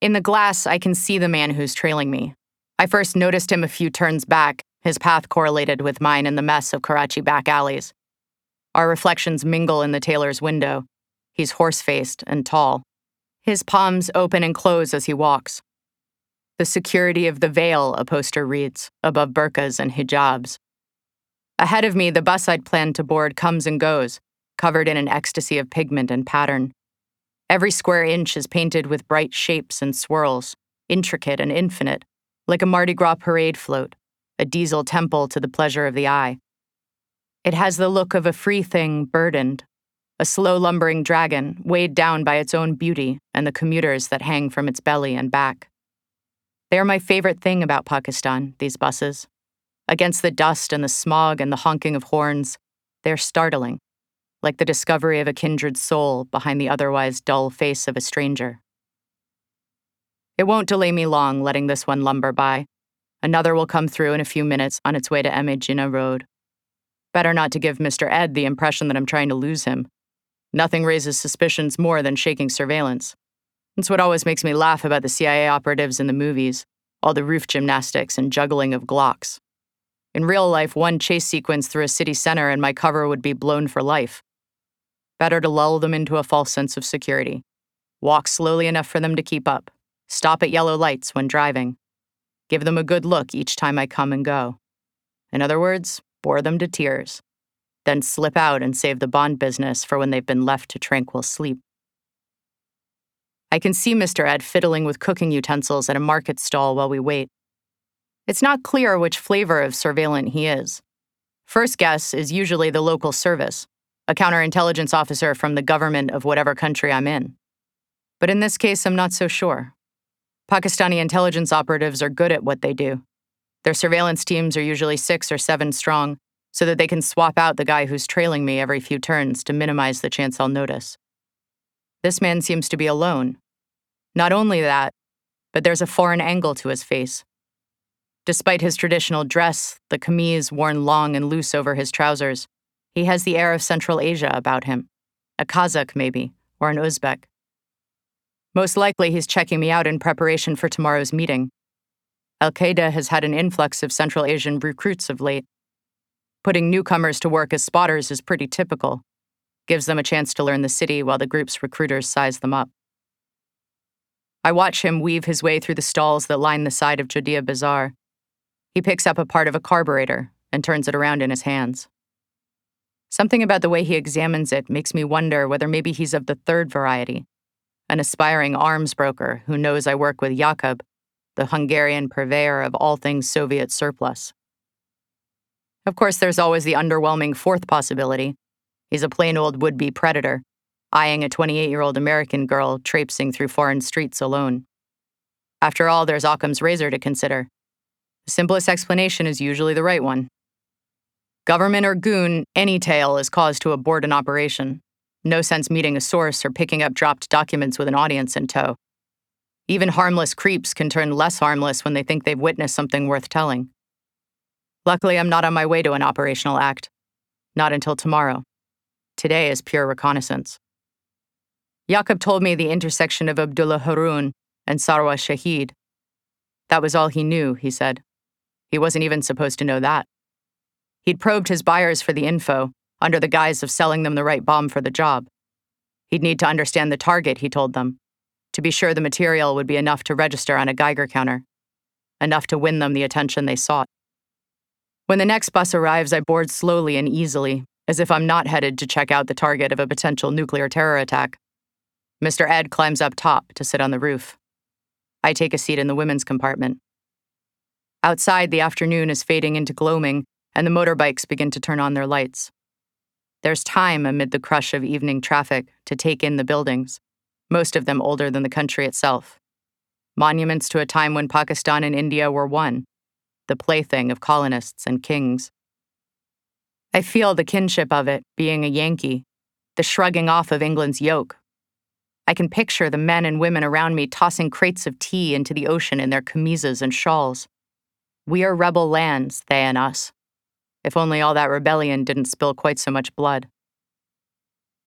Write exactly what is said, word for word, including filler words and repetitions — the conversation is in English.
In the glass, I can see the man who's trailing me. I first noticed him a few turns back, his path correlated with mine in the mess of Karachi back alleys. Our reflections mingle in the tailor's window. He's horse-faced and tall. His palms open and close as he walks. The security of the veil, a poster reads, above burqas and hijabs. Ahead of me, the bus I'd planned to board comes and goes, covered in an ecstasy of pigment and pattern. Every square inch is painted with bright shapes and swirls, intricate and infinite, like a Mardi Gras parade float, a diesel temple to the pleasure of the eye. It has the look of a free thing burdened, a slow lumbering dragon weighed down by its own beauty and the commuters that hang from its belly and back. They are my favorite thing about Pakistan, these buses. Against the dust and the smog and the honking of horns, they're startling, like the discovery of a kindred soul behind the otherwise dull face of a stranger. It won't delay me long letting this one lumber by. Another will come through in a few minutes on its way to M A Jinnah Road. Better not to give Mister Ed the impression that I'm trying to lose him. Nothing raises suspicions more than shaking surveillance. It's what always makes me laugh about the C I A operatives in the movies, all the roof gymnastics and juggling of Glocks. In real life, one chase sequence through a city center and my cover would be blown for life. Better to lull them into a false sense of security. Walk slowly enough for them to keep up. Stop at yellow lights when driving. Give them a good look each time I come and go. In other words, bore them to tears. Then slip out and save the Bond business for when they've been left to tranquil sleep. I can see Mister Ed fiddling with cooking utensils at a market stall while we wait. It's not clear which flavor of surveillant he is. First guess is usually the local service, a counterintelligence officer from the government of whatever country I'm in. But in this case, I'm not so sure. Pakistani intelligence operatives are good at what they do. Their surveillance teams are usually six or seven strong, so that they can swap out the guy who's trailing me every few turns to minimize the chance I'll notice. This man seems to be alone. Not only that, but there's a foreign angle to his face. Despite his traditional dress, the kameez worn long and loose over his trousers, he has the air of Central Asia about him. A Kazakh, maybe, or an Uzbek. Most likely he's checking me out in preparation for tomorrow's meeting. Al-Qaeda has had an influx of Central Asian recruits of late. Putting newcomers to work as spotters is pretty typical. Gives them a chance to learn the city while the group's recruiters size them up. I watch him weave his way through the stalls that line the side of Judea Bazaar. He picks up a part of a carburetor and turns it around in his hands. Something about the way he examines it makes me wonder whether maybe he's of the third variety, an aspiring arms broker who knows I work with Jakub, the Hungarian purveyor of all things Soviet surplus. Of course, there's always the underwhelming fourth possibility. He's a plain old would-be predator, eyeing a twenty-eight-year-old American girl traipsing through foreign streets alone. After all, there's Occam's razor to consider. The simplest explanation is usually the right one. Government or goon, any tale is cause to abort an operation. No sense meeting a source or picking up dropped documents with an audience in tow. Even harmless creeps can turn less harmless when they think they've witnessed something worth telling. Luckily, I'm not on my way to an operational act. Not until tomorrow. Today is pure reconnaissance. Jakub told me the intersection of Abdullah Haroun and Sarwa Shahid. That was all he knew, he said. He wasn't even supposed to know that. He'd probed his buyers for the info, under the guise of selling them the right bomb for the job. He'd need to understand the target, he told them, to be sure the material would be enough to register on a Geiger counter, enough to win them the attention they sought. When the next bus arrives, I board slowly and easily, as if I'm not headed to check out the target of a potential nuclear terror attack. Mister Ed climbs up top to sit on the roof. I take a seat in the women's compartment. Outside, the afternoon is fading into gloaming, and the motorbikes begin to turn on their lights. There's time amid the crush of evening traffic to take in the buildings, most of them older than the country itself. Monuments to a time when Pakistan and India were one, the plaything of colonists and kings. I feel the kinship of it, being a Yankee, the shrugging off of England's yoke. I can picture the men and women around me tossing crates of tea into the ocean in their chemisas and shawls. We are rebel lands, they and us. If only all that rebellion didn't spill quite so much blood.